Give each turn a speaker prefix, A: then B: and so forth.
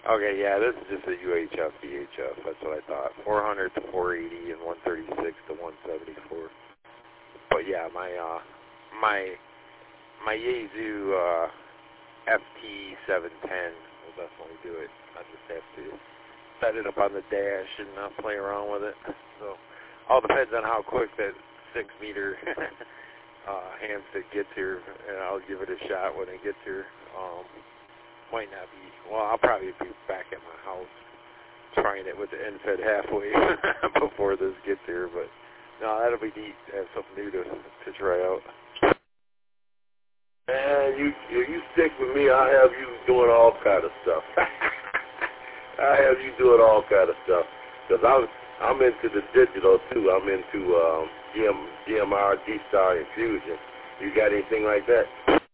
A: Okay, yeah, this is just a UHF, VHF. That's what I thought. 400 to 480 and 136 to 174. But yeah, my Yaesu FT710 will definitely do it. I just have to set it up on the dash and not play around with it. So all depends on how quick that 6-meter handset gets here, and I'll give it a shot when it gets here. Might not be, well, I'll probably be back at my house trying it with the NFED halfway before this gets here, but no, that'll be neat to have something new to try out.
B: Man, you stick with me, I'll have you doing all kind of stuff. I'll have you doing all kind of stuff, because I'm into the digital too. I'm into DMR, D-Star, and Fusion. You got anything like that?